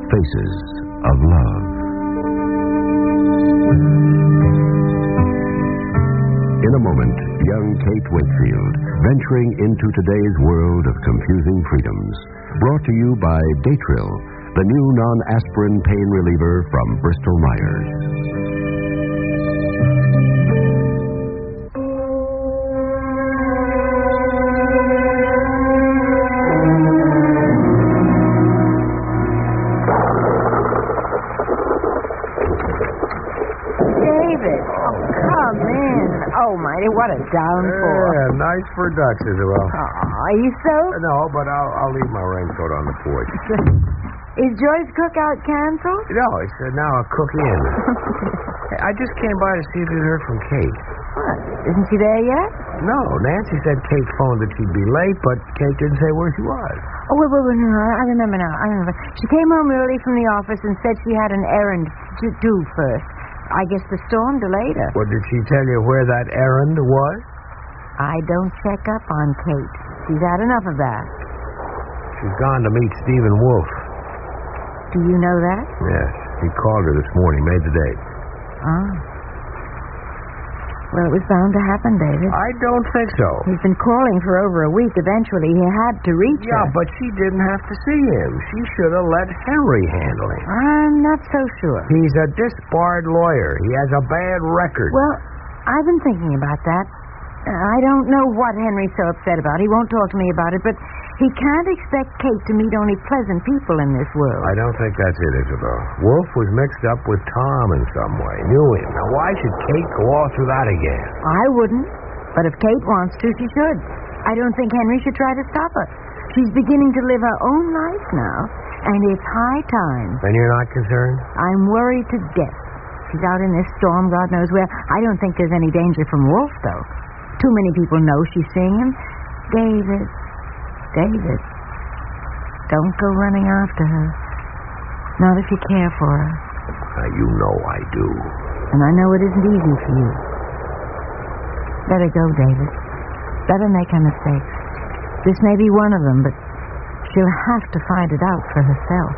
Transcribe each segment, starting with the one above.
Faces of Love. In a moment, young Kate Wakefield, venturing into today's world of confusing freedoms. Brought to you by Datril, the new non-aspirin pain reliever from Bristol Myers. What a downpour. Yeah, nice for ducks, Isabel. Are you soaked? No, but I'll leave my raincoat on the porch. Is Joy's cookout canceled? No, it's now a cook-in. I just came by to see if you'd heard from Kate. What? Isn't she there yet? No, Nancy said Kate phoned that she'd be late, but Kate didn't say where she was. Oh, wait, no, I remember now. She came home early from the office and said she had an errand to do first. I guess the storm delayed her. Well, did she tell you where that errand was? I don't check up on Kate. She's had enough of that. She's gone to meet Stephen Wolf. Do you know that? Yes. He called her this morning, made the date. Oh. Well, it was bound to happen, David. I don't think so. He's been calling for over a week. Eventually, he had to reach her. Yeah, but she didn't have to see him. She should have let Henry handle him. I'm not so sure. He's a disbarred lawyer. He has a bad record. Well, I've been thinking about that. I don't know what Henry's so upset about. He won't talk to me about it, but he can't expect Kate to meet only pleasant people in this world. I don't think that's it, Isabel. Wolf was mixed up with Tom in some way. Knew him. Now, why should Kate go all through that again? I wouldn't. But if Kate wants to, she should. I don't think Henry should try to stop her. She's beginning to live her own life now, and it's high time. And you're not concerned? I'm worried to death. She's out in this storm, God knows where. I don't think there's any danger from Wolf, though. Too many people know she's seeing him. David, don't go running after her. Not if you care for her. You know I do. And I know it isn't easy for you. Let her go, David. Let her make her mistakes. This may be one of them, but she'll have to find it out for herself.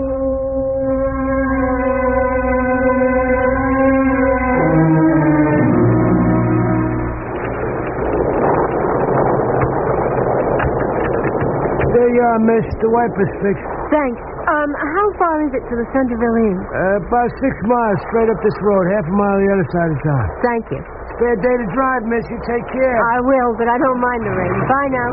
Miss, the wiper's fixed. Thanks. How far is it to the Centerville Inn? About 6 miles straight up this road, half a mile on the other side of town. Thank you. Spare day to drive, miss. You take care. I will, but I don't mind the rain. Bye now.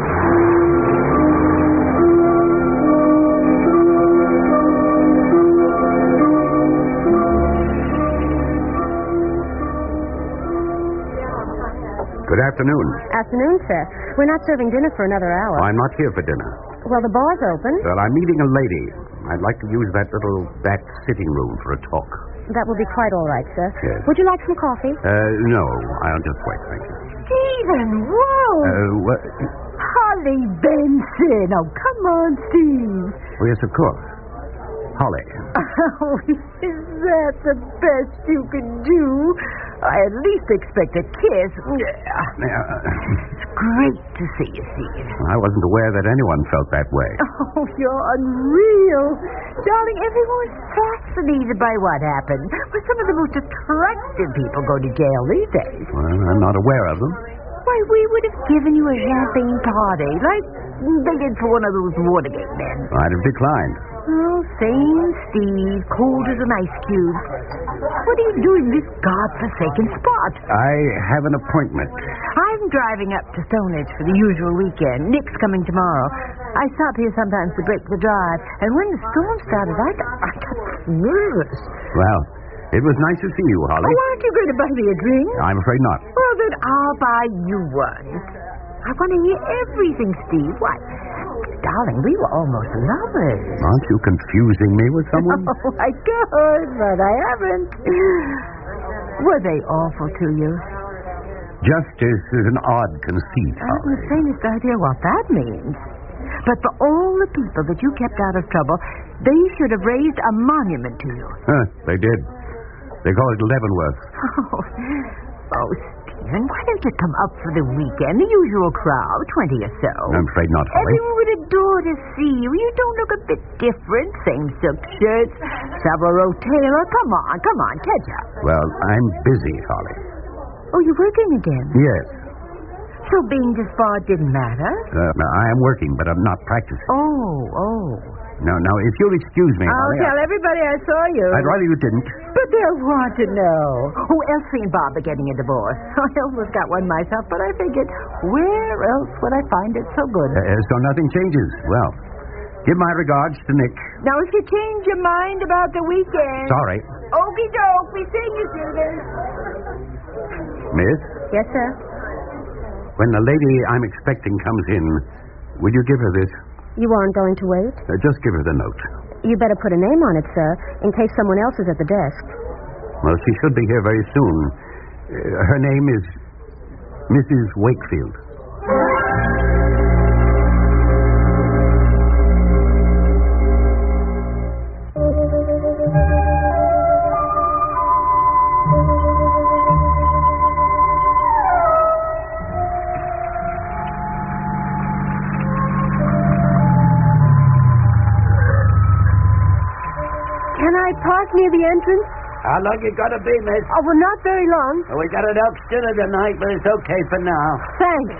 Good afternoon. Afternoon, sir. We're not serving dinner for another hour. I'm not here for dinner. Well, the bar's open. Well, I'm meeting a lady. I'd like to use that little back sitting room for a talk. That will be quite all right, sir. Yes. Would you like some coffee? No. I'll just wait, thank you. Stephen, whoa! What? Holly Benson. Oh, come on, Steve. Oh, yes, of course. Holly. Oh, is that the best you can do? I at least expect a kiss. It's great to see you, Steve. I wasn't aware that anyone felt that way. Oh, you're unreal. Darling, everyone's fascinated by what happened. Well, some of the most attractive people go to jail these days. Well, I'm not aware of them. Why, we would have given you a champagne party, like they did for one of those Watergate men. I'd have declined. Oh, same Steve, cold as an ice cube. What are you doing in this godforsaken spot? I have an appointment. I'm driving up to Stonehenge for the usual weekend. Nick's coming tomorrow. I stop here sometimes to break the drive, and when the storm started, I got nervous. Well, it was nice to see you, Holly. Oh, aren't you going to buy me a drink? I'm afraid not. Well, then I'll buy you one. I want to hear everything, Steve. Why, darling, we were almost lovers. Aren't you confusing me with someone? Oh, I could, but I haven't. Were they awful to you? Justice is an odd conceit, I haven't Holly. the faintest idea what that means. But for all the people that you kept out of trouble, they should have raised a monument to you. They did. They call it Leavenworth. Oh, Steve. And why don't you come up for the weekend? The usual crowd, 20 or so. I'm afraid not, Holly. Everyone would adore to see you. You don't look a bit different. Same silk shirts, Savile tailor. Come on, catch up. Well, I'm busy, Holly. Oh, you're working again? Yes. So being this far didn't matter? I am working, but I'm not practicing. Oh. Now, if you'll excuse me, I'll Holly... tell everybody I saw you. I'd rather you didn't. But they'll want to know. Oh, Elsie and Bob are getting a divorce. I almost got one myself, but I figured, where else would I find it so good? So nothing changes. Well, give my regards to Nick. Now, if you change your mind about the weekend... Sorry. Okie doke, we see you, Susan. Miss? Yes, sir. When the lady I'm expecting comes in, will you give her this? You aren't going to wait? Just give her the note. You better put a name on it, sir, in case someone else is at the desk. Well, she should be here very soon. Her name is Mrs. Wakefield. Can I park near the entrance? How long you gotta be, miss? Oh, well, not very long. We got it up dinner tonight, but it's okay for now. Thanks.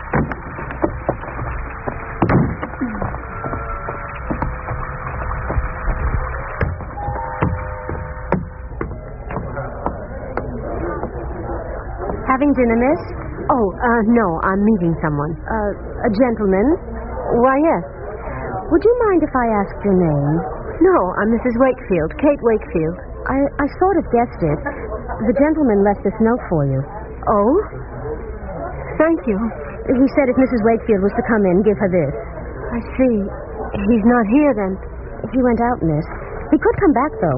Having dinner, miss? Oh, no, I'm meeting someone. A gentleman? Why, yes. Would you mind if I asked your name? No, I'm Mrs. Wakefield, Kate Wakefield. I sort of guessed it. The gentleman left this note for you. Oh? Thank you. He said if Mrs. Wakefield was to come in, give her this. I see. He's not here, then. He went out, miss. He could come back, though.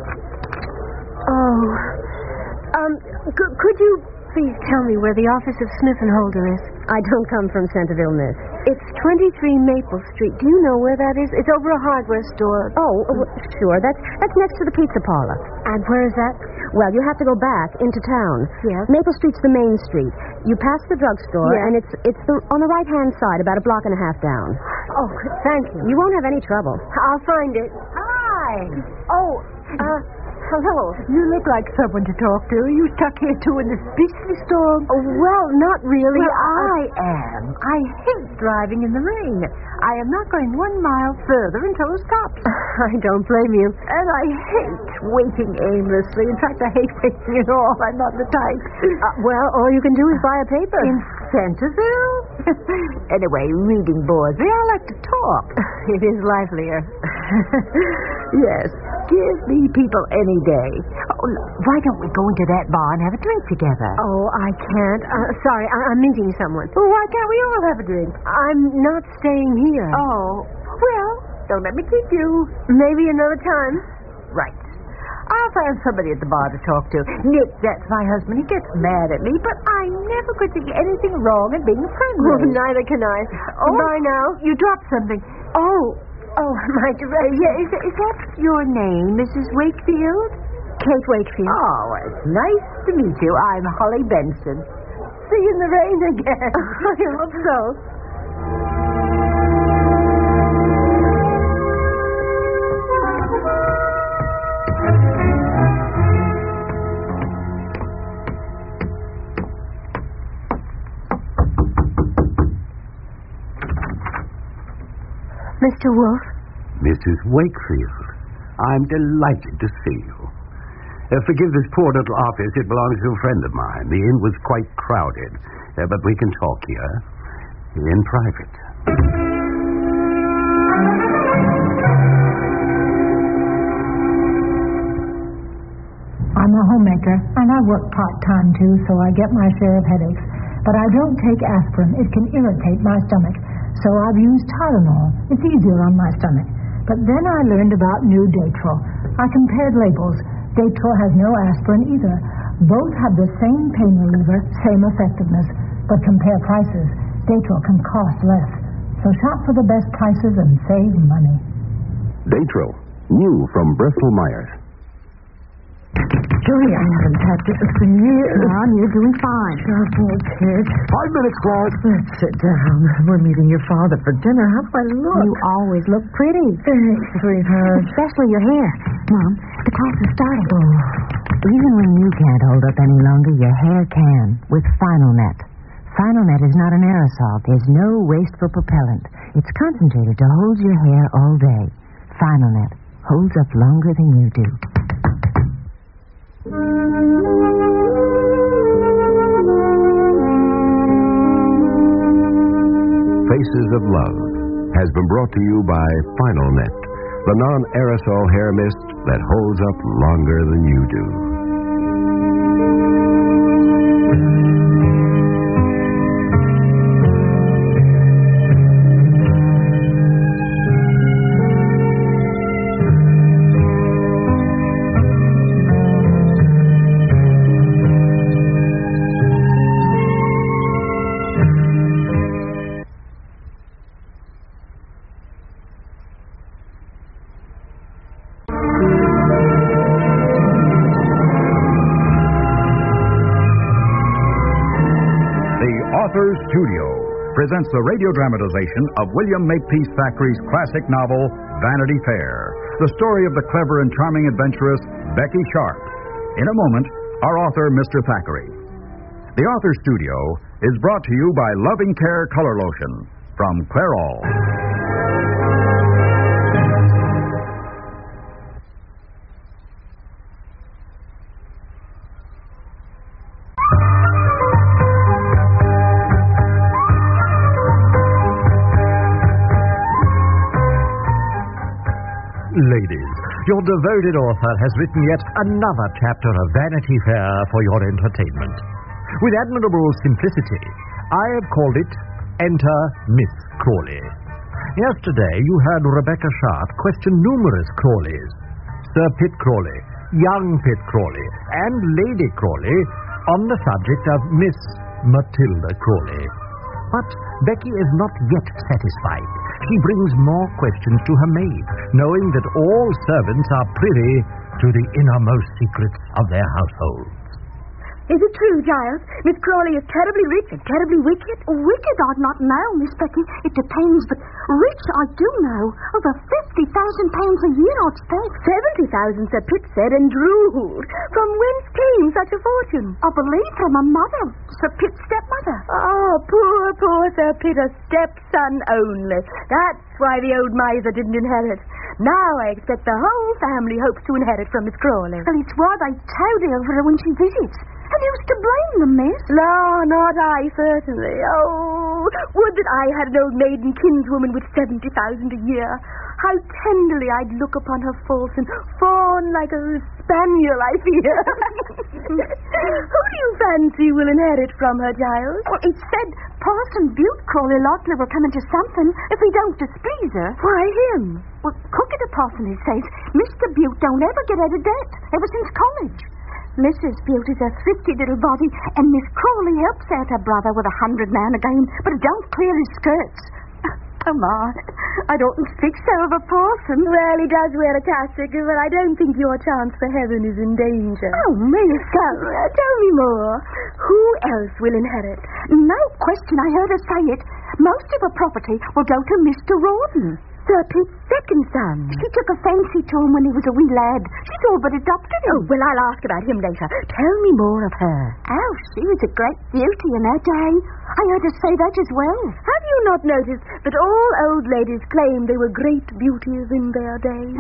Oh. Could you please tell me where the office of Smith & Holder is? I don't come from Centerville, miss. It's 23 Maple Street. Do you know where that is? It's over a hardware store. Oh, sure. That's next to the pizza parlor. And where is that? Well, you have to go back into town. Yes. Maple Street's the main street. You pass the drugstore, and it's on the right-hand side, about a block and a half down. Oh, thank you. You won't have any trouble. I'll find it. Hi. Oh, hello. You look like someone to talk to. You stuck here, too, in this beastly storm? Oh, well, not really. Well, I am. I hate driving in the rain. I am not going 1 mile further until it stops. I don't blame you. And I hate waiting aimlessly. In fact, I hate waiting at all. I'm not the type. Well, all you can do is buy a paper. In Centerville? Anyway, reading bores me. I like to talk. It is livelier. Yes. Give me people any day. Oh, why don't we go into that bar and have a drink together? Oh, I can't. Sorry, I'm meeting someone. Well, why can't we all have a drink? I'm not staying here. Oh, well, don't let me keep you. Maybe another time. Right. I'll find somebody at the bar to talk to. Nick, that's my husband. He gets mad at me, but I never could see anything wrong in being friendly. Well, neither can I. Oh, bye now. You dropped something. Oh, my direction. Yeah, is that your name, Mrs. Wakefield? Kate Wakefield. Oh, it's nice to meet you. I'm Holly Benson. See you in the rain again. I hope so. Mr. Wolfe? Mrs. Wakefield, I'm delighted to see you. Forgive this poor little office. It belongs to a friend of mine. The inn was quite crowded, but we can talk here in private. I'm a homemaker, and I work part-time, too, so I get my share of headaches. But I don't take aspirin. It can irritate my stomach. So I've used Tylenol. It's easier on my stomach. But then I learned about new Datril. I compared labels. Datril has no aspirin either. Both have the same pain reliever, same effectiveness. But compare prices. Datril can cost less. So shop for the best prices and save money. Datril, new from Bristol Myers. chilly. I haven't had this for years. Mom, you're doing fine. Oh, poor kid. 5 minutes, Claude. Let's sit down. We're meeting your father for dinner. How do I look? You always look pretty. Thanks, sweetheart. Especially your hair. Mom, the class is starting. Oh. Even when you can't hold up any longer, your hair can with Final-Net. Final-Net is not an aerosol. There's no wasteful propellant. It's concentrated to hold your hair all day. Final-Net holds up longer than you do. Faces of Love has been brought to you by Final-Net, the non-aerosol hair mist that holds up longer than you do. Authors Studio presents the radio dramatization of William Makepeace Thackeray's classic novel, Vanity Fair, the story of the clever and charming adventuress, Becky Sharp. In a moment, our author, Mr. Thackeray. The Authors Studio is brought to you by Loving Care Color Lotion from Clairol. Ladies, your devoted author has written yet another chapter of Vanity Fair for your entertainment. With admirable simplicity, I have called it Enter Miss Crawley. Yesterday, you heard Rebecca Sharp question numerous Crawleys. Sir Pitt Crawley, young Pitt Crawley, and Lady Crawley on the subject of Miss Matilda Crawley. But Becky is not yet satisfied. She brings more questions to her maid, knowing that all servants are privy to the innermost secrets of their households. Is it true, Giles? Miss Crawley is terribly rich and terribly wicked? Wicked I'd not know, Miss Becky. It depends, but rich I do know. Over £50,000 a year, I'd expect. 70,000, Sir Pitt said, and drooled. From whence came such a fortune? I believe from a mother, Sir Pitt's stepmother. Oh, poor Sir Pitt, a stepson only. That's why the old miser didn't inherit. Now I expect the whole family hopes to inherit from Miss Crawley. Well, it's why they toad over her when she visits. And who's to blame them, miss? No, not I, certainly. Oh, would that I had an old maiden kinswoman with 70,000 a year. How tenderly I'd look upon her false and fawn like a spaniel, I fear. Who do you fancy will inherit from her, Giles? Well, it's said Parson Bute Crawley likely will come into something if he don't displease her. Why him? Well, Cook at the parsonage says Mr. Bute don't ever get out of debt, ever since college. Mrs. Bute is a thrifty little body, and Miss Crawley helps out her brother with 100 now and again, but it don't clear his skirts. Come on. I don't speak so of a parson. Well, he does wear a cassock, but I don't think your chance for heaven is in danger. Oh, miss. Tell me more. Who else will inherit? No question, I heard her say it. Most of her property will go to Mr. Rawdon. Sir Pitt's second son. She took a fancy to him when he was a wee lad. She's all but adopted him. Oh, well, I'll ask about him later. Tell me more of her. Oh, she was a great beauty in her day. I heard her say that as well. Have you not noticed that all old ladies claim they were great beauties in their day?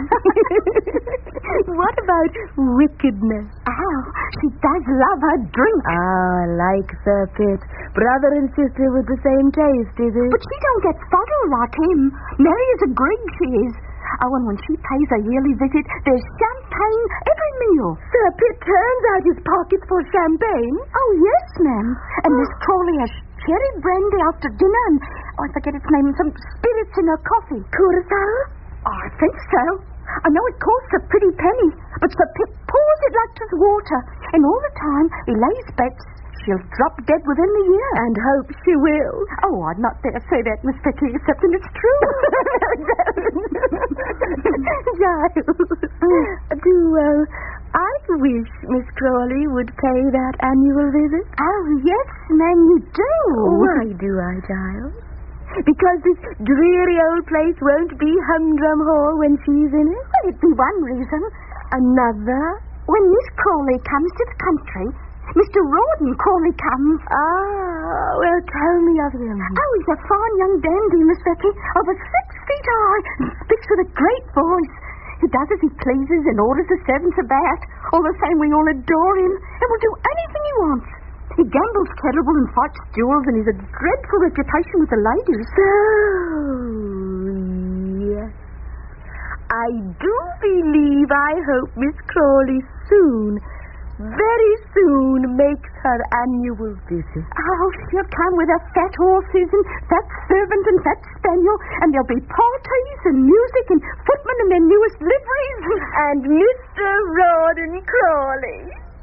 What about wickedness? Oh, she does love her drink. Ah, like Sir Pitt. Brother and sister with the same taste, is it? But she don't get fuddled like him. Mary is a Grigg, she is. Oh, and when she pays a yearly visit, there's champagne every meal. Sir Pitt turns out his pockets for champagne? Oh, yes, ma'am. And Miss Crawley has cherry brandy after dinner and, I forget its name, some spirits in her coffee. Curacao? Oh, I think so. I know it costs a pretty penny, but Sir Pitt pours it like 'tis water, and all the time he lays bets she'll drop dead within the year. And hope she will. Oh, I'd not dare say that, Miss Becky, except that it's true. Giles, I wish Miss Crawley would pay that annual visit? Oh, yes, ma'am, you do. Why do I, child? Because this dreary old place won't be Humdrum Hall when she's in it? Well, it'd be one reason. Another? When Miss Crawley comes to the country, Mr. Rawdon Crawley comes. Ah, well, tell me of him. Oh, he's a fine young dandy, Miss Becky, over 6 feet high, and speaks with a great voice. He does as he pleases and orders the servants about. All the same, we all adore him and will do anything he wants. He gambles terrible and fights duels, and he's a dreadful reputation with the ladies. So, yes. I do believe I hope Miss Crawley soon, very soon, makes her annual visit. Oh, she'll come with her fat horses and fat servant and fat spaniel, and there'll be parties and music and footmen in their newest liveries. And Mr. Rawdon Crawley.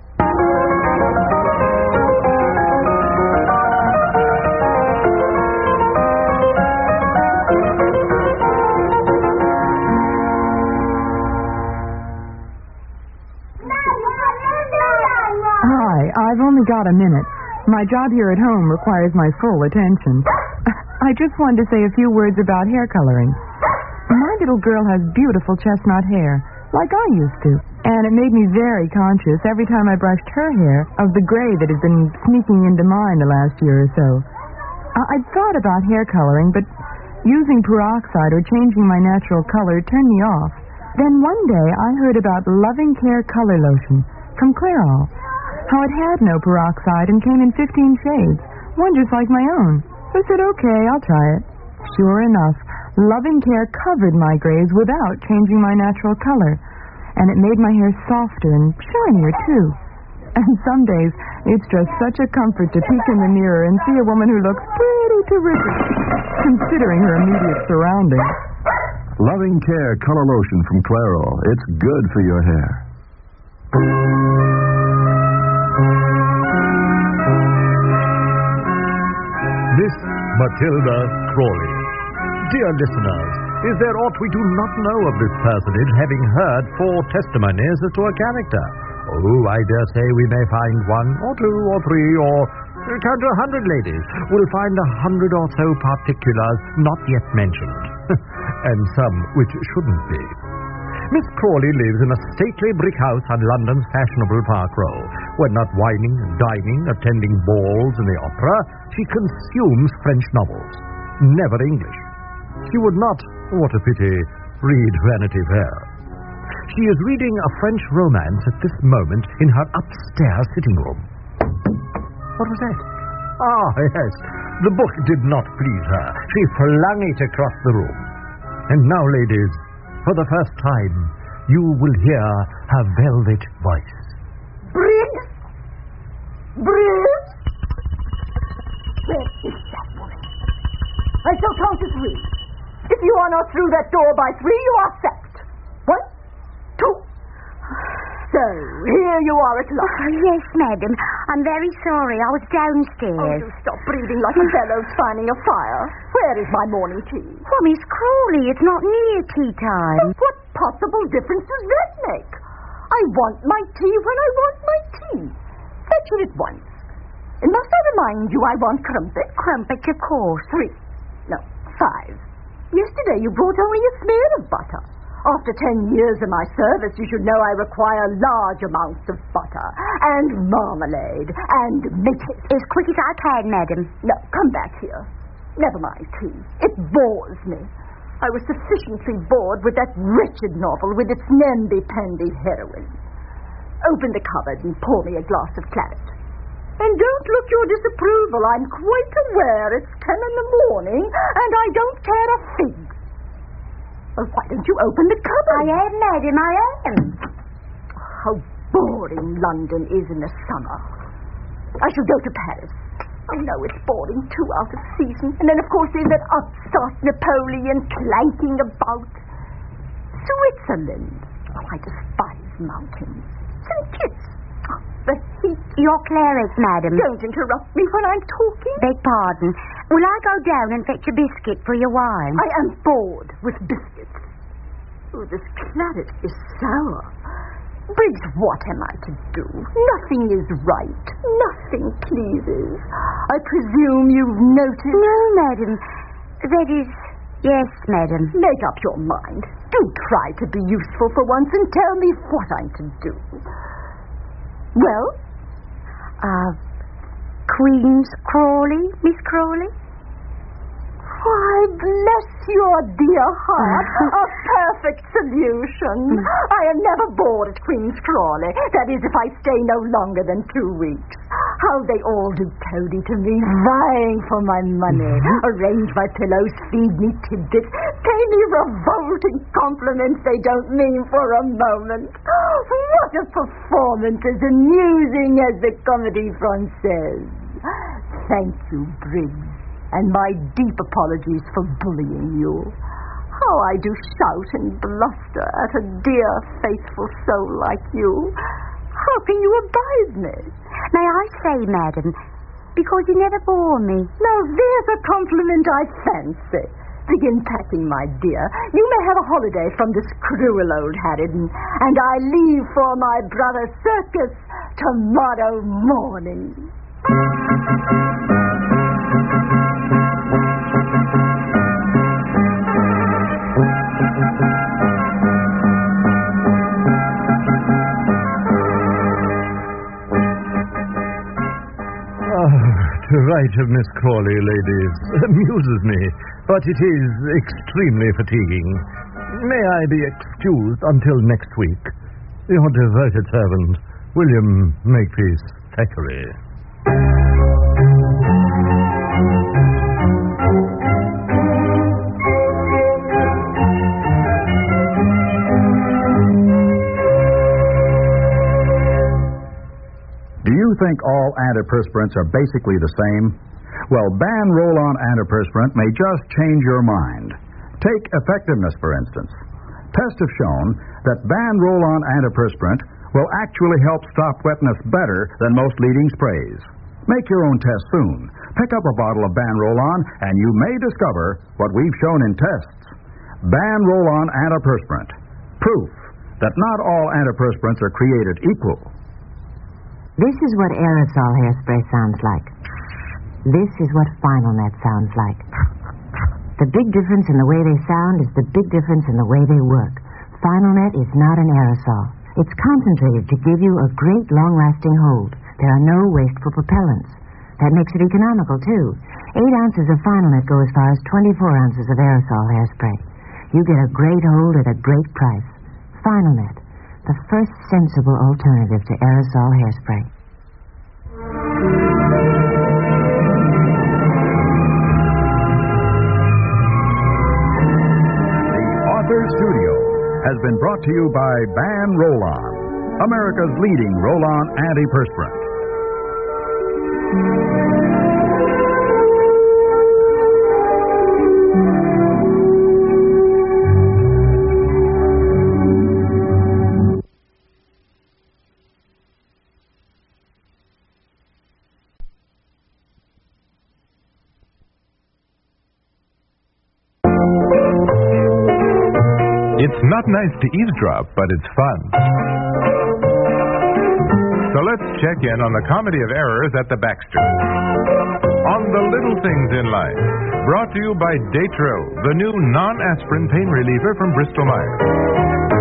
Hi, I've only got a minute. My job here at home requires my full attention. I just wanted to say a few words about hair coloring. My little girl has beautiful chestnut hair, like I used to, and it made me very conscious every time I brushed her hair of the gray that had been sneaking into mine the last year or so. I'd thought about hair coloring, but using peroxide or changing my natural color turned me off. Then one day I heard about Loving Care Color Lotion from Clairol. How it had no peroxide and came in 15 shades, one just like my own. So I said, okay, I'll try it. Sure enough, Loving Care covered my grays without changing my natural color. And it made my hair softer and shinier, too. And some days, it's just such a comfort to peek in the mirror and see a woman who looks pretty terrific, considering her immediate surroundings. Loving Care Color Lotion from Clairol. It's good for your hair. Miss Matilda Crawley. Dear listeners, is there aught we do not know of this personage, having heard 4 testimonies as to her character? Oh, I dare say we may find 1 or 2 or 3 or count to 100 ladies. We'll find 100 or so particulars not yet mentioned, and some which shouldn't be. Miss Crawley lives in a stately brick house on London's fashionable Park Row, where not wining, dining, attending balls and the opera, she consumes French novels, never English. She would not, what a pity, read Vanity Fair. She is reading a French romance at this moment in her upstairs sitting room. What was that? Ah, yes. The book did not please her. She flung it across the room. And now, ladies, for the first time, you will hear her velvet voice. Briggs? Briggs? Where is that woman? I shall count to 3. If you are not through that door by 3, you are sacked. 1, 2. So, here you are at last. Oh, yes, madam. I'm very sorry. I was downstairs. Oh, do stop breathing like a fellow's finding a fire. Where is my morning tea? Well, Miss Crawley, it's not near tea time. What possible difference does that make? I want my tea when I want my tea. Fetch it at once. And must I remind you I want crumpet? Crumpets, of course. 3. No, 5. Yesterday you brought only a smear of butter. After 10 years of my service, you should know I require large amounts of butter and marmalade and milk. As quick as I can, madam. No, come back here. Never mind tea. It bores me. I was sufficiently bored with that wretched novel with its namby-pamby heroine. Open the cupboard and pour me a glass of claret. And don't look your disapproval. I'm quite aware it's 10 in the morning and I don't care a fig. Well, why don't you open the cupboard? I am, madam, I am. How boring London is in the summer. I shall go to Paris. Oh, no, it's boring, too, out of season. And then, of course, there's that upstart Napoleon clanking about. Switzerland. Oh, I despise mountains. St. Kitts. Oh, the heat. Your claret, madam. Don't interrupt me when I'm talking. Beg pardon. Will I go down and fetch a biscuit for your wine? I am bored with biscuits. Oh, this claret is sour. Briggs, what am I to do? Nothing is right. Nothing pleases. I presume you've noticed... No, madam. That is... Yes, madam. Make up your mind. Do try to be useful for once and tell me what I'm to do. Well? Queen's Crawley, Miss Crawley? Why, bless your dear heart, a perfect solution. I am never bored at Queen's Crawley. That is, if I stay no longer than 2 weeks. How they all do toady to me, vying for my money, arrange my pillows, feed me tidbits, pay me revolting compliments they don't mean for a moment. What a performance, as amusing as the Comédie Française. Thank you, Briggs, and my deep apologies for bullying you. How I do shout and bluster at a dear, faithful soul like you. How can you abide me? May I say, madam, because you never bore me. Now, there's a compliment I fancy. Begin packing, my dear. You may have a holiday from this cruel old Harridan, and I leave for my brother's circus tomorrow morning. To write of Miss Crawley, ladies, amuses me, but it is extremely fatiguing. May I be excused until next week? Your devoted servant, William Makepeace Thackeray. Do you think all antiperspirants are basically the same? Well, Ban Roll-On antiperspirant may just change your mind. Take effectiveness, for instance. Tests have shown that Ban Roll-On antiperspirant will actually help stop wetness better than most leading sprays. Make your own test soon. Pick up a bottle of Ban Roll-On, and you may discover what we've shown in tests. Ban Roll-On antiperspirant. Proof that not all antiperspirants are created equal. This is what aerosol hairspray sounds like. This is what Final Net sounds like. The big difference in the way they sound is the big difference in the way they work. Final Net is not an aerosol. It's concentrated to give you a great long-lasting hold. There are no wasteful propellants. That makes it economical, too. 8 ounces of Final Net go as far as 24 ounces of aerosol hairspray. You get a great hold at a great price. Final Net, the first sensible alternative to aerosol hairspray. The Author Studio has been brought to you by Ban Roll-On, America's leading roll-on antiperspirant. It's not nice to eavesdrop, but it's fun. So let's check in on the comedy of errors at the Baxters. On the little things in life. Brought to you by Datril, the new non-aspirin pain reliever from Bristol-Myers.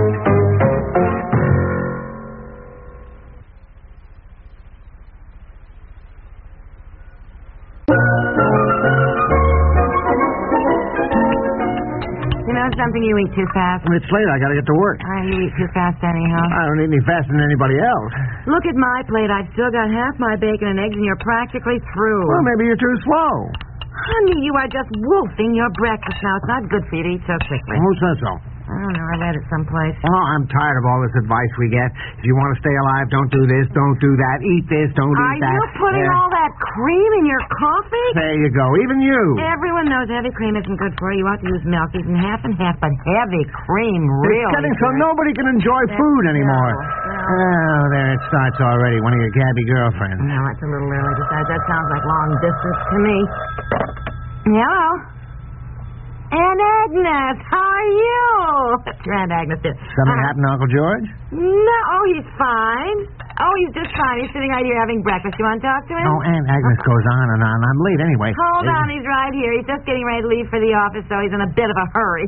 Something you eat too fast. It's late. I gotta get to work. You eat too fast anyhow. I don't eat any faster than anybody else. Look at my plate. I've still got half my bacon and eggs, and you're practically through. Well, maybe you're too slow. Honey, you are just wolfing your breakfast now. It's not good for you to eat so quickly. Who says so? I don't know. I read it someplace. Oh, I'm tired of all this advice we get. If you want to stay alive, don't do this, don't do that. Eat this, don't eat that. Are you putting all that cream in your coffee? There you go. Even you. Everyone knows heavy cream isn't good for you. You ought to use milk, even half and half, but heavy cream, really. It's getting so nobody can enjoy food anymore. Oh, there it starts already. One of your gabby girlfriends. No, it's a little early. Besides, that sounds like long distance to me. Hello? Aunt Agnes, how are you? Your Aunt Agnes did. Something happened to Uncle George? No, he's fine. Oh, he's just fine. He's sitting right here having breakfast. You want to talk to him? Oh, Aunt Agnes goes on and on. I'm late anyway. Hold on, he's right here. He's just getting ready to leave for the office, so he's in a bit of a hurry.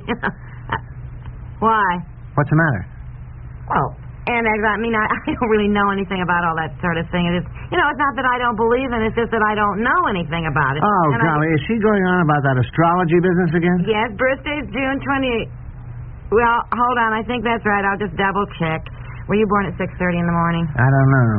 Why? What's the matter? Well, Aunt Agnes, I mean, I don't really know anything about all that sort of thing. It is, it's not that I don't believe in it. It's just that I don't know anything about it. Oh, and golly, is she going on about that astrology business again? Yes, birthday's June 28th. Well, hold on. I think that's right. I'll just double check. Were you born at 6:30 in the morning? I don't know.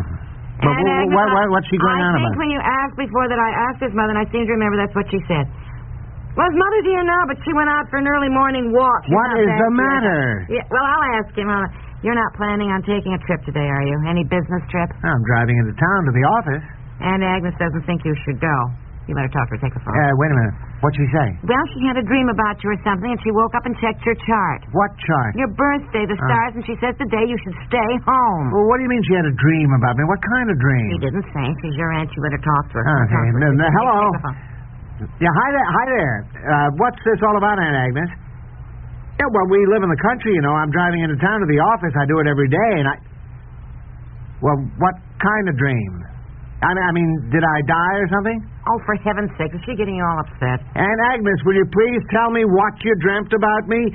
But what's she going on about? I think when you asked before that I asked his mother, and I seem to remember that's what she said. Well, his mother's here now, but she went out for an early morning walk. What is the matter? Yeah, well, I'll ask him. You're not planning on taking a trip today, are you? Any business trip? I'm driving into town to the office. Aunt Agnes doesn't think you should go. You better talk to her. Take the phone. Wait a minute. What'd she say? Well, she had a dream about you or something, and she woke up and checked your chart. What chart? Your birthday, the stars, and she says today you should stay home. Well, what do you mean she had a dream about me? What kind of dream? She didn't say. She's your aunt. You better talk to her. Okay. Hello. Yeah, hi there. What's this all about, Aunt Agnes? Yeah, well, we live in the country, I'm driving into town to the office. I do it every day, and Well, what kind of dream? I mean, did I die or something? Oh, for heaven's sake, is she getting you all upset? Aunt Agnes, will you please tell me what you dreamt about me?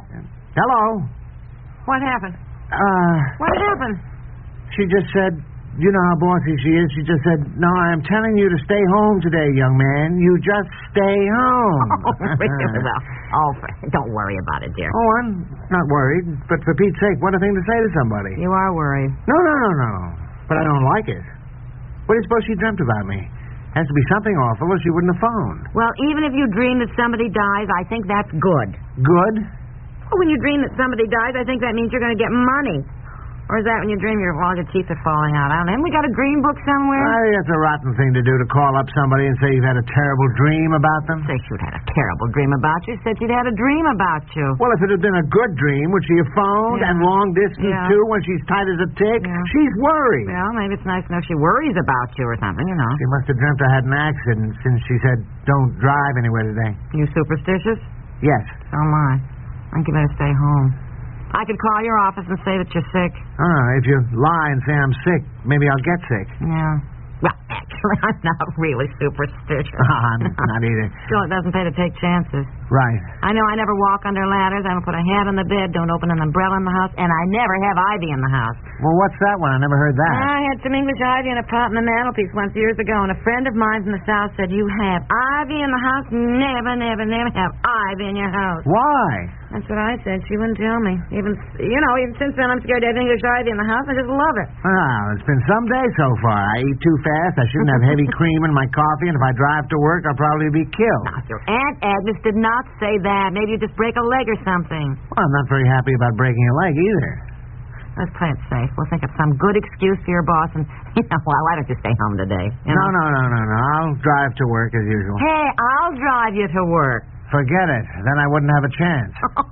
Hello? What happened? What happened? She just said, you know how bossy she is. She just said, no, I'm telling you to stay home today, young man. You just stay home. Oh, really? Well, don't worry about it, dear. Oh, I'm not worried. But for Pete's sake, what a thing to say to somebody. You are worried. No. But I don't like it. What do you suppose she dreamt about me? Has to be something awful or she wouldn't have phoned. Well, even if you dream that somebody dies, I think that's good. Good? Well, when you dream that somebody dies, I think that means you're going to get money. Or is that when you dream all your teeth are falling out? I don't know. Haven't we got a dream book somewhere? I think that's a rotten thing to do, to call up somebody and say you've had a terrible dream about them. Say she'd had a terrible dream about you. Said she'd had a dream about you. Well, if it had been a good dream, would she have phoned and long distance too when she's tight as a tick? Yeah. She's worried. Well, maybe it's nice to know she worries about you or something, She must have dreamt I had an accident since she said don't drive anywhere today. You superstitious? Yes. So am I. I think you better stay home. I could call your office and say that you're sick. If you lie and say I'm sick, maybe I'll get sick. Yeah. Well, actually, I'm not really superstitious. I'm not either. Still, it doesn't pay to take chances. Right. I know I never walk under ladders. I don't put a hat on the bed. Don't open an umbrella in the house. And I never have ivy in the house. Well, what's that one? I never heard that. I had some English ivy in a pot in the mantelpiece once years ago, and a friend of mine from the South said, you have ivy in the house? Never have ivy in your house. Why? That's what I said. She wouldn't tell me. Even since then, I'm scared to have English ivy in the house. I just love it. Well, it's been some day so far. I eat too fast. I shouldn't have heavy cream in my coffee, and if I drive to work, I'll probably be killed. Now, your Aunt Agnes did not say that. Maybe you just break a leg or something. Well, I'm not very happy about breaking a leg either. Let's play it safe. We'll think of some good excuse for your boss, and, why don't you stay home today? No. I'll drive to work as usual. Hey, I'll drive you to work. Forget it. Then I wouldn't have a chance.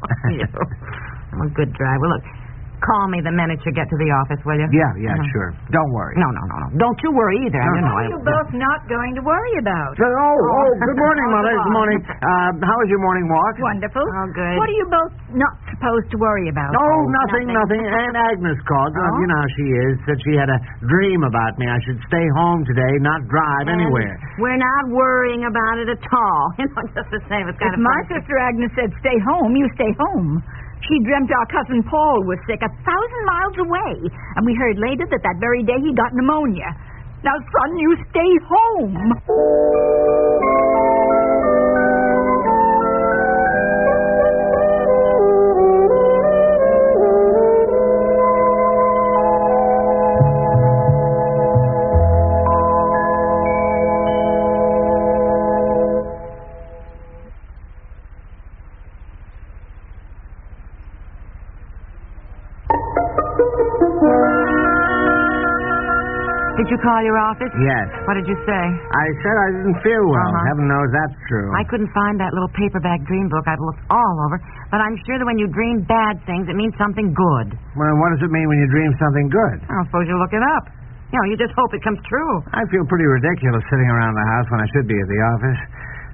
I'm a good driver. Look, call me the minute you get to the office, will you? Yeah, sure. Don't worry. No. Don't you worry either. What are you both not going to worry about? Good morning, Mother. Good morning. How was your morning walk? Wonderful. Oh, good. What are you both not supposed to worry about? Nothing. Aunt Agnes called. Oh? You know how she is. Said she had a dream about me. I should stay home today, not drive anywhere. We're not worrying about it at all. Just the same. It's kind of my sister Agnes said stay home, you stay home. She dreamt our cousin Paul was sick 1,000 miles away, and we heard later that very day he got pneumonia. Now, son, you stay home. Did you call your office? Yes. What did you say? I said I didn't feel well. Heaven knows that's true. I couldn't find that little paperback dream book. I've looked all over, but I'm sure that when you dream bad things, it means something good. Well, what does it mean when you dream something good? I suppose you look it up. You just hope it comes true. I feel pretty ridiculous sitting around the house when I should be at the office.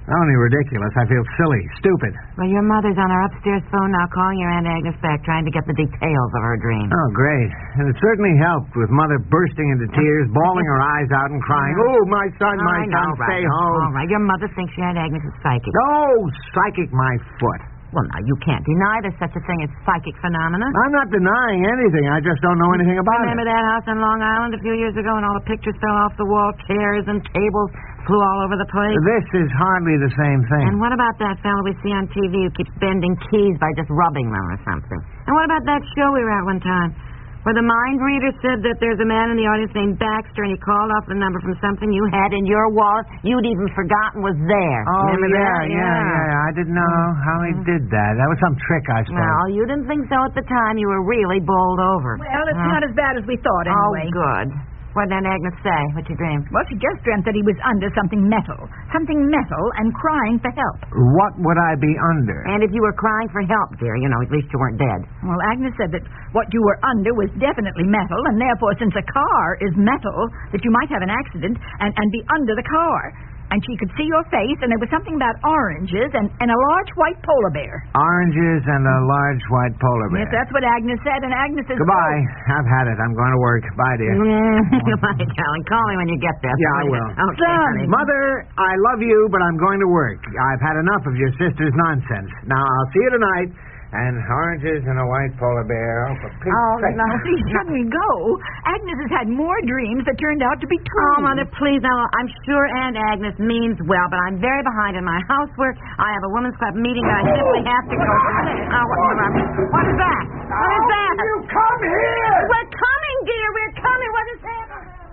Only ridiculous. I feel silly, stupid. Well, your mother's on her upstairs phone now calling your Aunt Agnes back, trying to get the details of her dream. Oh, great. And it certainly helped with Mother bursting into tears, bawling her eyes out and crying, "Oh, my son, stay home." All right, your mother thinks your Aunt Agnes is psychic. No, psychic my foot. Well, now, you can't deny there's such a thing as psychic phenomena. I'm not denying anything. I just don't know anything about Remember it. that house on Long Island a few years ago and all the pictures fell off the wall, chairs and tables flew all over the place? This is hardly the same thing. And what about that fellow we see on TV who keeps bending keys by just rubbing them or something? And what about that show we were at one time where the mind reader said that there's a man in the audience named Baxter and he called off the number from something you had in your wallet you'd even forgotten was there? Oh, Remember that? Yeah. I didn't know how he did that. That was some trick, I suppose. Well, you didn't think so at the time. You were really bowled over. Well, it's not as bad as we thought, anyway. Oh, good. What did Aunt Agnes say? What'd you dream? Well, she just dreamt that he was under something metal. Something metal and crying for help. What would I be under? And if you were crying for help, dear, at least you weren't dead. Well, Agnes said that what you were under was definitely metal, and therefore, since a car is metal, that you might have an accident and be under the car. And she could see your face, and there was something about oranges and a large white polar bear. Oranges and a large white polar bear. Yes, that's what Agnes said, and Agnes is... Goodbye. I've had it. I'm going to work. Bye, dear. Goodbye, darling. Call me when you get there. Yeah, I will. Okay, honey. Mother, I love you, but I'm going to work. I've had enough of your sister's nonsense. Now, I'll see you tonight. And oranges and a white polar bear. Oh, for Pete's sake. No, she shouldn't go. Agnes has had more dreams that turned out to be true. Oh, Mother, please. Now, I'm sure Aunt Agnes means well, but I'm very behind in my housework. I have a women's club meeting that I simply have to go to. What is that? What is that? You come here! We're coming, dear. We're coming. What is that?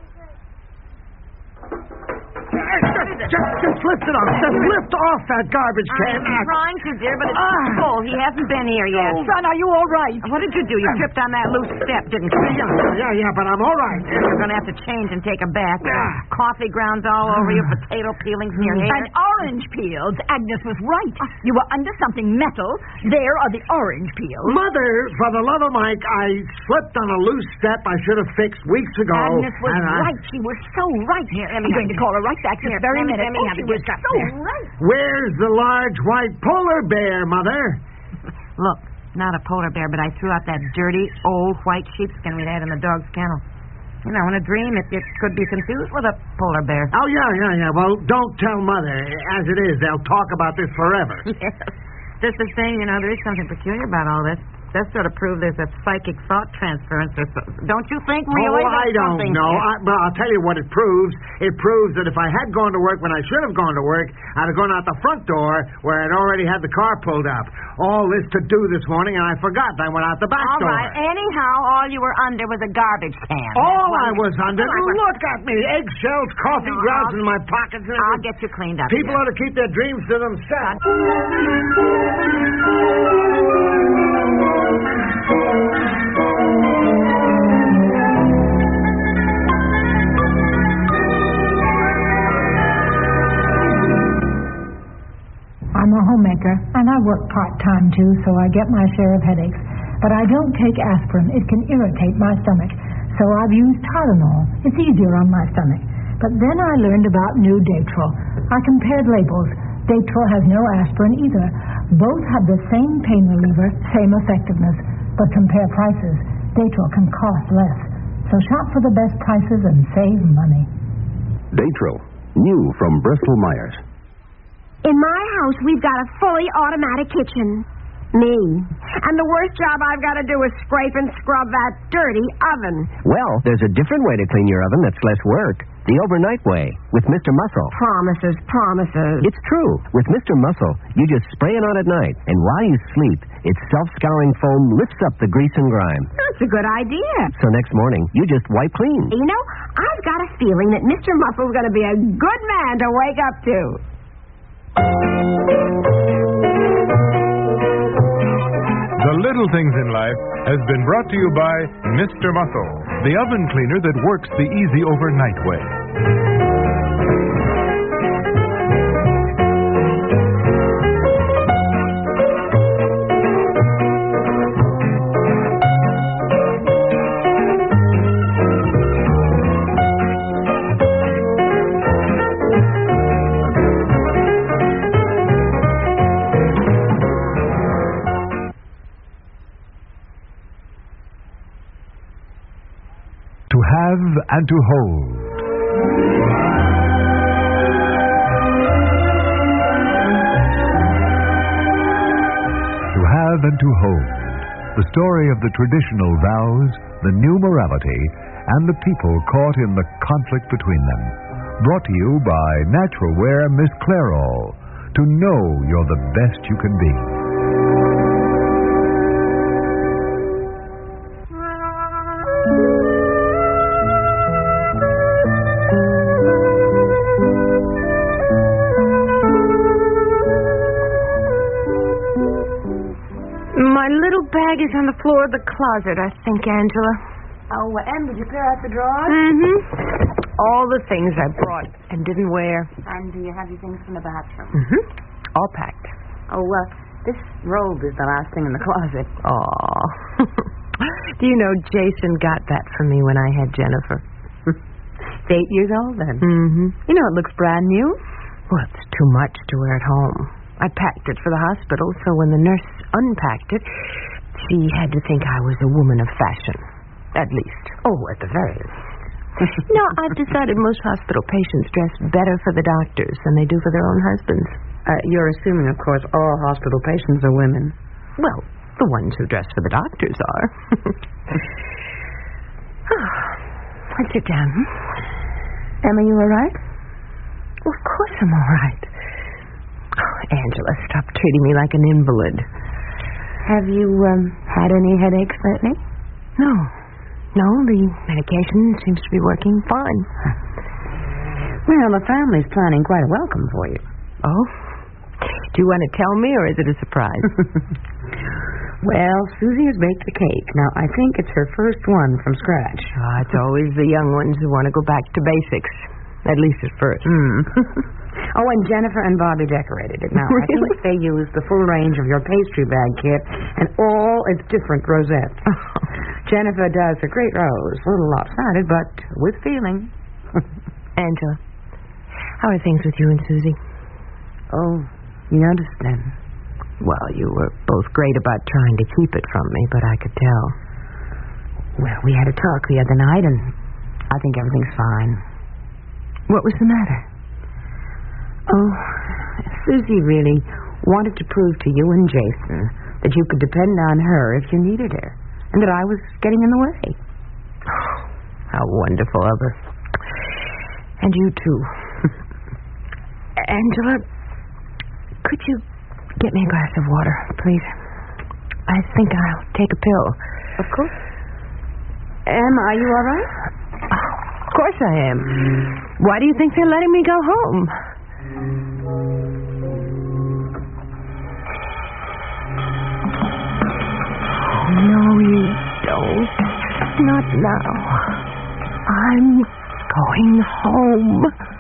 Just lift it off. Just lift off that garbage can. I'm trying to, dear, but it's full. He hasn't been here yet. Son, are you all right? What did you do? You tripped on that loose step, didn't you? Yeah, but I'm all right. You're going to have to change and take a bath. Coffee grounds all over you, potato peelings in your hair. And orange peels. Agnes was right. You were under something metal. There are the orange peels. Mother, for the love of Mike, I slipped on a loose step I should have fixed weeks ago. Agnes was right. She was so right. I'm going to call her right back this very minute. She was so right. Where's the large white polar bear, Mother? Look, not a polar bear, but I threw out that dirty, old white sheepskin we had in the dog's kennel. In a dream, it could be confused with a polar bear. Oh, yeah. Well, don't tell Mother. As it is, they'll talk about this forever. Yes. Just the thing, there is something peculiar about all this. That sort of proves there's a psychic thought transference or something. Don't you think, really? Oh, I don't know. But I'll tell you what it proves. It proves that if I had gone to work when I should have gone to work, I'd have gone out the front door where I'd already had the car pulled up. All this to do this morning, and I forgot. I went out the back door. All right. Anyhow, all you were under was a garbage can. All I was under? Look at me. Eggshells, coffee grounds in my pockets. I'll get you cleaned up. People ought to keep their dreams to themselves. I'm a homemaker, and I work part-time, too, so I get my share of headaches. But I don't take aspirin. It can irritate my stomach. So I've used Tylenol. It's easier on my stomach. But then I learned about new Datril. I compared labels. Datril has no aspirin either. Both have the same pain reliever, same effectiveness. But compare prices. Datril can cost less. So shop for the best prices and save money. Datril, new from Bristol-Myers. In my house, we've got a fully automatic kitchen. Me. And the worst job I've got to do is scrape and scrub that dirty oven. Well, there's a different way to clean your oven that's less work. The overnight way, with Mr. Muscle. Promises. It's true. With Mr. Muscle, you just spray it on at night, and while you sleep, its self-scouring foam lifts up the grease and grime. That's a good idea. So next morning, you just wipe clean. I've got a feeling that Mr. Muscle's going to be a good man to wake up to. The Little Things in Life has been brought to you by Mr. Muscle, the oven cleaner that works the easy overnight way. have and to hold. To have and to hold. The story of the traditional vows, the new morality, and the people caught in the conflict between them. Brought to you by Natural Wear Miss Clairol. To know you're the best you can be. My little bag is on the floor of the closet, I think, Angela. Oh, Em, did you clear out the drawers? Mm-hmm. All the things I brought and didn't wear. And do you have your things from the bathroom? Mm-hmm. All packed. Oh, this robe is the last thing in the closet. Aw. Do you know Jason got that for me when I had Jennifer? 8 years old, then. Mm-hmm. You know, it looks brand new. Well, it's too much to wear at home. I packed it for the hospital, so when the nurse unpacked it, she had to think I was a woman of fashion. At least. Oh, at the very least. No, I've decided most hospital patients dress better for the doctors than they do for their own husbands. You're assuming, of course, all hospital patients are women. Well, the ones who dress for the doctors are. Let's sit down. Emma, you all right? Well, of course I'm all right. Oh, Angela, stop treating me like an invalid. Have you had any headaches lately? No. No, the medication seems to be working fine. Well, the family's planning quite a welcome for you. Oh? Do you want to tell me, or is it a surprise? Well, Susie has baked the cake. Now, I think it's her first one from scratch. Oh, it's always the young ones who want to go back to basics. At least at first. Oh, and Jennifer and Bobby decorated it. Now, Really? I think they used the full range of your pastry bag kit and all its different rosettes. Jennifer does a great rose. A little lopsided, but with feeling. Angela, how are things with you and Susie? Oh, you noticed then? Well, you were both great about trying to keep it from me, but I could tell. Well, we had a talk the other night, and I think everything's fine. What was the matter? Oh, Susie really wanted to prove to you and Jason that you could depend on her if you needed her, and that I was getting in the way. Oh, how wonderful of her. And you, too. Angela, could you get me a glass of water, please? I think I'll take a pill. Of course. Em, are you all right? Of course I am. Why do you think they're letting me go home? No, you don't. Not now. I'm going home.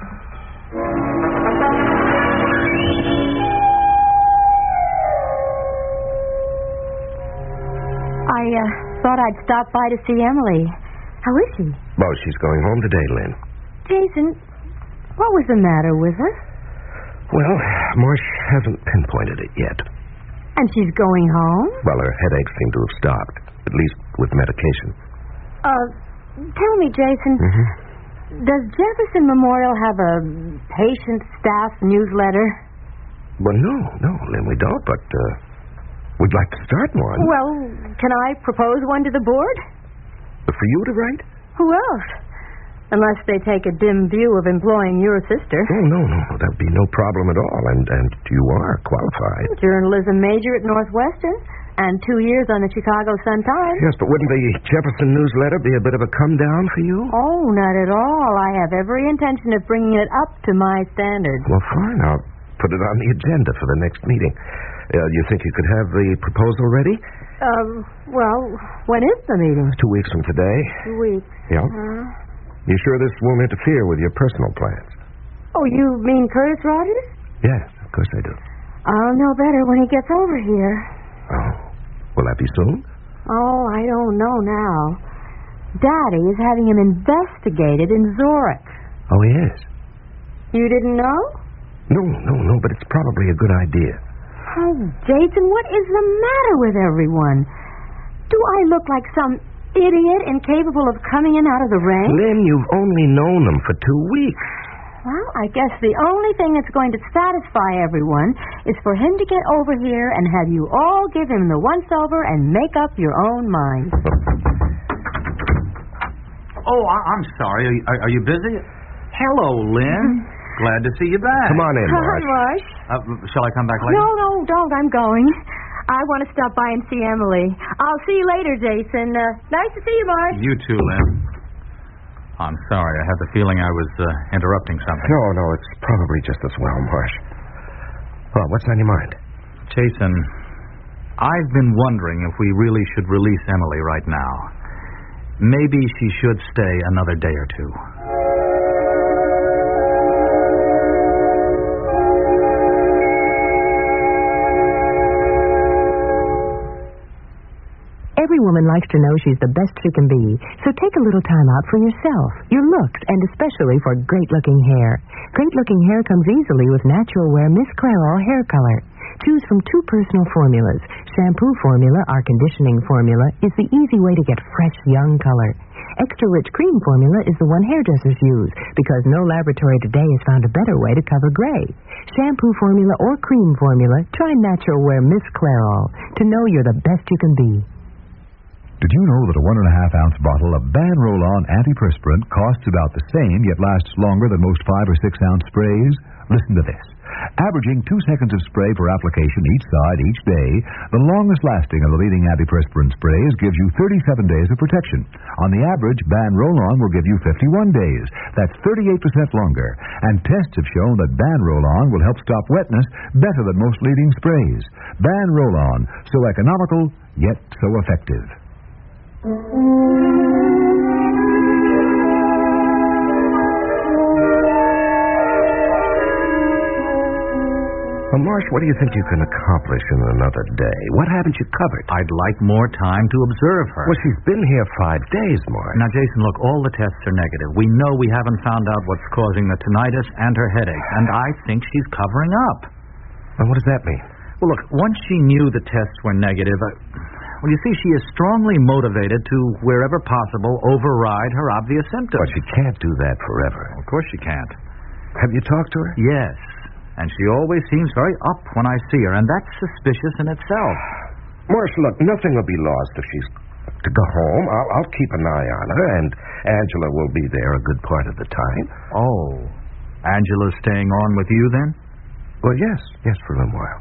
I thought I'd stop by to see Emily. How is she? Well, she's going home today, Lynn. Jason, what was the matter with her? Well, Marsh hasn't pinpointed it yet. And she's going home? Well, her headaches seem to have stopped, at least with medication. Tell me, Jason, does Jefferson Memorial have a patient staff newsletter? Well, no, Lynn, we don't, but we'd like to start one. Well, can I propose one to the board? For you to write? Who else? Unless they take a dim view of employing your sister. Oh, no. That would be no problem at all. And you are qualified. Journalism major at Northwestern and 2 years on the Chicago Sun-Times. Yes, but wouldn't the Jefferson newsletter be a bit of a come-down for you? Oh, not at all. I have every intention of bringing it up to my standards. Well, fine. I'll put it on the agenda for the next meeting. You think you could have the proposal ready? Well, when is the meeting? 2 weeks from today. 2 weeks. Yeah. You sure this won't interfere with your personal plans? Oh, you mean Curtis Rogers? Yes, of course I do. I'll know better when he gets over here. Oh. Will that be soon? Oh, I don't know now. Daddy is having him investigated in Zurich. Oh, he is? You didn't know? No, but it's probably a good idea. Oh, Jason, what is the matter with everyone? Do I look like some idiot, incapable of coming in out of the rain? Lynn, you've only known them for 2 weeks. Well, I guess the only thing that's going to satisfy everyone is for him to get over here and have you all give him the once-over and make up your own mind. Oh, I'm sorry. Are you busy? Hello, Lynn. Glad to see you back. Come on in, Marsh. Hi, Marsh. Shall I come back later? No, don't. I'm going. I want to stop by and see Emily. I'll see you later, Jason. Nice to see you, Marsh. You too, Lynn. I'm sorry. I had the feeling I was interrupting something. No, it's probably just as well, Marsh. Well, what's on your mind? Jason, I've been wondering if we really should release Emily right now. Maybe she should stay another day or two. Every woman likes to know she's the best she can be, so take a little time out for yourself, your looks, and especially for great-looking hair. Great-looking hair comes easily with Natural Wear Miss Clairol hair color. Choose from 2 personal formulas. Shampoo formula, our conditioning formula, is the easy way to get fresh, young color. Extra-rich cream formula is the one hairdressers use, because no laboratory today has found a better way to cover gray. Shampoo formula or cream formula, try Natural Wear Miss Clairol to know you're the best you can be. Did you know that a 1.5-ounce bottle of Ban Roll-On antiperspirant costs about the same, yet lasts longer than most 5 or 6-ounce sprays? Listen to this. Averaging 2 seconds of spray per application each side each day, the longest lasting of the leading antiperspirant sprays gives you 37 days of protection. On the average, Ban Roll-On will give you 51 days. That's 38% longer. And tests have shown that Ban Roll-On will help stop wetness better than most leading sprays. Ban Roll-On, so economical, yet so effective. Well, Marsh, what do you think you can accomplish in another day? What haven't you covered? I'd like more time to observe her. Well, she's been here 5 days, Marsh. Now, Jason, look, all the tests are negative. We know we haven't found out what's causing the tinnitus and her headache, and I think she's covering up. And what does that mean? Well, look, once she knew the tests were negative, well, you see, she is strongly motivated to, wherever possible, override her obvious symptoms. But she can't do that forever. Of course she can't. Have you talked to her? Yes. And she always seems very up when I see her, and that's suspicious in itself. Marsh, look, nothing will be lost if she's to go home. I'll keep an eye on her, and Angela will be there a good part of the time. Oh. Angela's staying on with you, then? Well, yes, for a little while.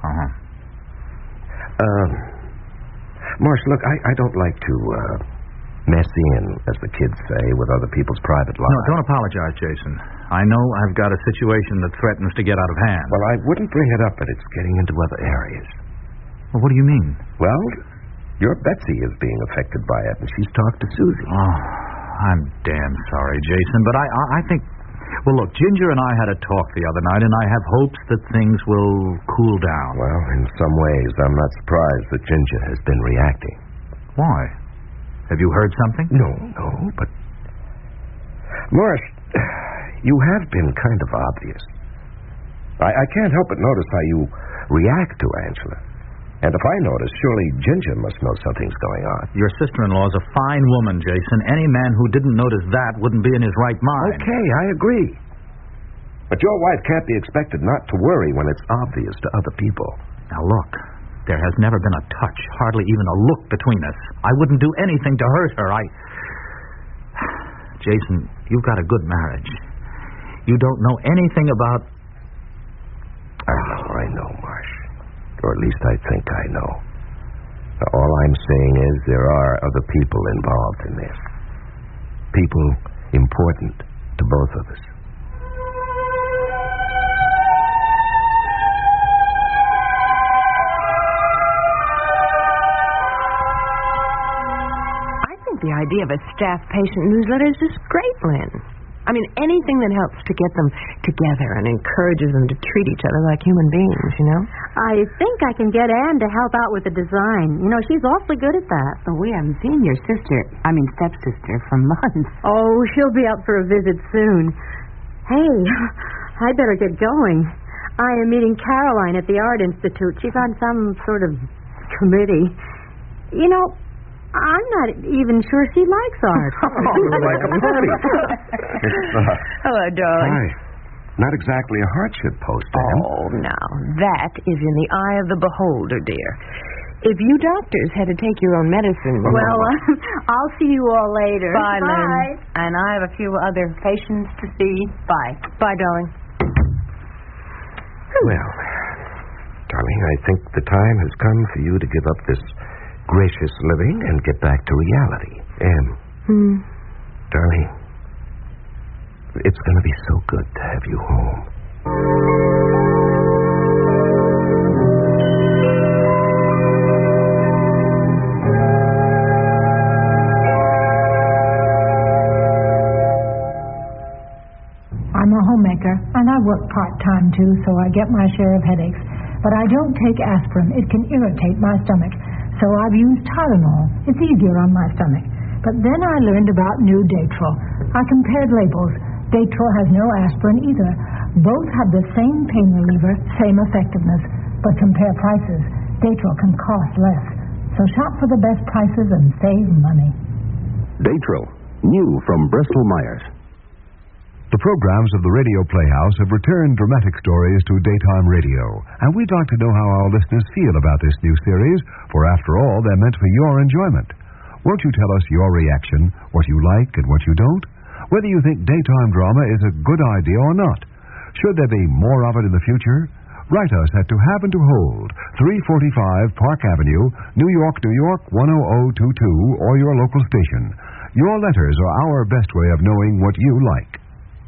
Marsh, look, I don't like to mess in, as the kids say, with other people's private lives. No, don't apologize, Jason. I know I've got a situation that threatens to get out of hand. Well, I wouldn't bring it up, but it's getting into other areas. Well, what do you mean? Well, your Betsy is being affected by it, and she's talked to Susie. Oh, I'm damn sorry, Jason, but I think... Well, look, Ginger and I had a talk the other night, and I have hopes that things will cool down. Well, in some ways, I'm not surprised that Ginger has been reacting. Why? Have you heard something? No, but... Marsh, you have been kind of obvious. I can't help but notice how you react to Angela. And if I notice, surely Ginger must know something's going on. Your sister-in-law's a fine woman, Jason. Any man who didn't notice that wouldn't be in his right mind. Okay, I agree. But your wife can't be expected not to worry when it's obvious to other people. Now, look, there has never been a touch, hardly even a look between us. I wouldn't do anything to hurt her. Jason, you've got a good marriage. You don't know anything about... I know, Marsh. Or at least I think I know. All I'm saying is there are other people involved in this. People important to both of us. I think the idea of a staff patient newsletter is just great, Lynn. I mean, anything that helps to get them together and encourages them to treat each other like human beings, you know? I think I can get Anne to help out with the design. You know, she's awfully good at that. But we haven't seen your stepsister, for months. Oh, she'll be up for a visit soon. Hey, I better get going. I am meeting Caroline at the Art Institute. She's on some sort of committee. You know, I'm not even sure she likes art. Like a party. Hello, darling. Hi. Not exactly a hardship post, Anne. Oh, now, that is in the eye of the beholder, dear. If you doctors had to take your own medicine... Well, I'll see you all later. Bye, Lynn. Bye. And I have a few other patients to see. Bye. Bye, darling. Well, darling, I think the time has come for you to give up this gracious living and get back to reality. Anne. Darling, it's going to be so good to have you home. I'm a homemaker, and I work part-time, too, so I get my share of headaches. But I don't take aspirin. It can irritate my stomach. So I've used Tylenol. It's easier on my stomach. But then I learned about new Datril. I compared labels. Datril has no aspirin either. Both have the same pain reliever, same effectiveness. But compare prices. Datril can cost less. So shop for the best prices and save money. Datril, new from Bristol-Myers. The programs of the Radio Playhouse have returned dramatic stories to daytime radio, and we'd like to know how our listeners feel about this new series, for after all, they're meant for your enjoyment. Won't you tell us your reaction, what you like and what you don't? Whether you think daytime drama is a good idea or not? Should there be more of it in the future? Write us at To Have and to Hold, 345 Park Avenue, New York, New York, 10022, or your local station. Your letters are our best way of knowing what you like.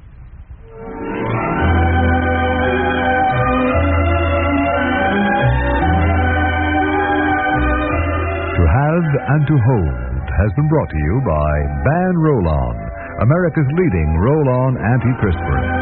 To Have and to Hold has been brought to you by Ban Roll-On, America's leading roll-on antiperspirant.